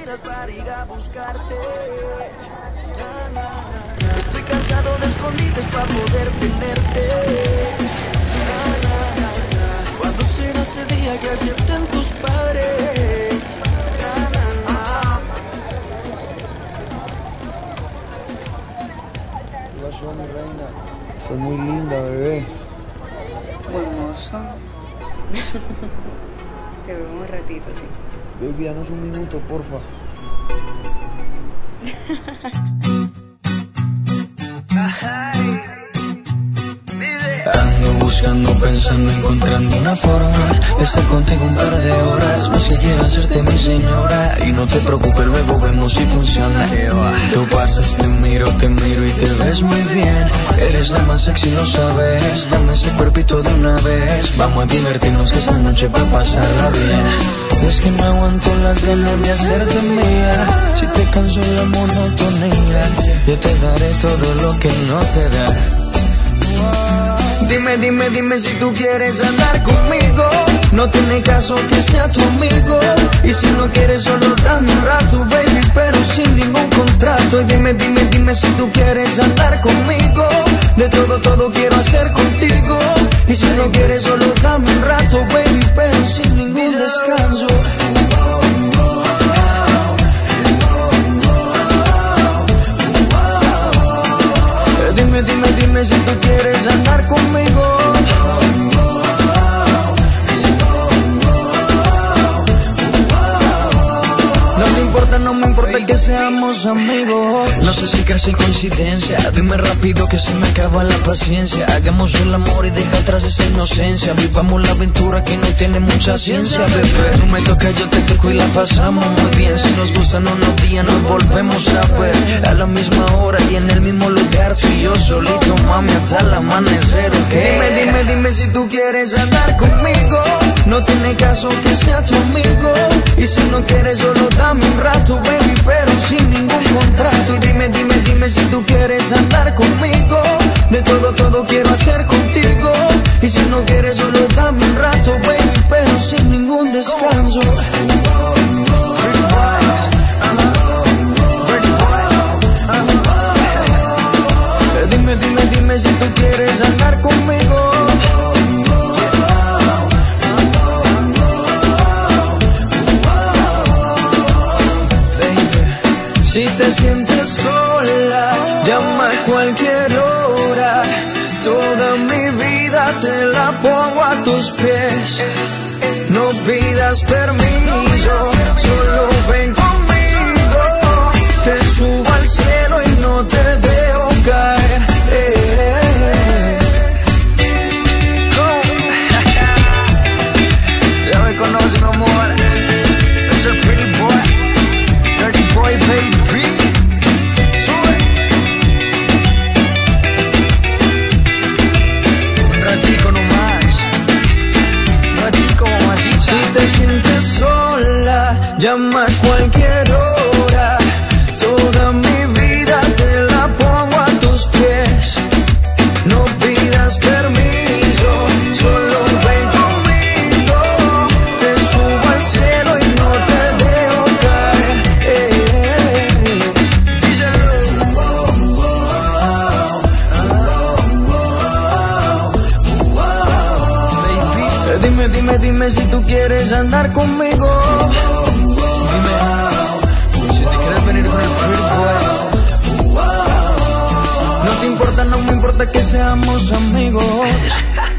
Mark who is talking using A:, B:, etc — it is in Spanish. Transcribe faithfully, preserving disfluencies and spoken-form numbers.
A: mentiras para ir a buscarte. Na, na, na. Estoy cansado de escondites para poder tenerte. Na, na, na, na. ¿Cuándo será ese día que acepten tus padres? Na, na, na.
B: Hola, soy mi reina. Estás muy linda, bebé.
C: Hermoso. Te veo un ratito, sí.
B: Baby, danos un minuto, porfa.
A: Ando buscando, pensando, encontrando una forma de estar contigo un par de horas. No es que quiero hacerte mi señora. Y no te preocupes, luego vemos si funciona. Tú pasas, te miro, te miro y te ves muy bien. Eres la más sexy, lo sabes. Dame ese cuerpito de una vez. Vamos a divertirnos que esta noche va a pasarla bien. Es que no aguanto las ganas de hacerte mía. Si te canso la monotonía, yo te daré todo lo que no te da. Dime, dime, dime si tú quieres andar conmigo. No tiene caso que sea tu amigo. Y si no quieres solo dame un rato, baby, pero sin ningún contrato. Y dime, dime, dime si tú quieres andar conmigo. De todo, todo quiero hacer contigo. Y si no quieres solo dame un rato, baby, pero sin ningún descanso. Dime, dime, dime si tú quieres andar conmigo. No te importa, no me importa que seamos amigos. No sé si crees en coincidencia. Dime rápido que se me acaba la paciencia. Hagamos el amor y deja atrás esa inocencia. Vivamos la aventura que no tiene mucha ciencia, bebé. Tú me tocas, yo te toco y la pasamos muy bien. Si nos gustan unos días nos volvemos a ver. A la misma hora y en el mismo lugar. Tú y yo solito, mami, hasta el amanecer, ¿ok? Dime, dime, dime si tú quieres andar conmigo. No tiene caso que sea tu amigo. Y si no quieres solo dame un rato, baby, pero sin ningún contrato. Y dime, dime, dime si tú quieres andar conmigo. De todo, todo quiero hacer contigo. Y si no quieres solo dame un rato, baby, pero sin ningún descanso. Dime, dime, dime si tú quieres andar conmigo. Si te sientes sola, llama a cualquier hora. Toda mi vida te la pongo a tus pies. No pidas permiso, solo ven conmigo. Te subo al cielo y no te dejo caer. Eh, eh, eh. Oh. Ya me conoces, mi amor. Es el pretty boy. Dirty boy, baby. Sube. Un ratico nomás. Un ratico, mamacita. Si te sientes sola, llama a cualquier hora. Toda mi vida te la pongo a tus pies. No pidas permiso, solo ven conmigo. Te subo al cielo y no te dejo caer. Eh, eh, eh. Díselo. Baby, dime, dime, dime si tú quieres andar conmigo. Dime, si te quieres venir con el pretty boy. No te importa, no me importa que seamos amigos.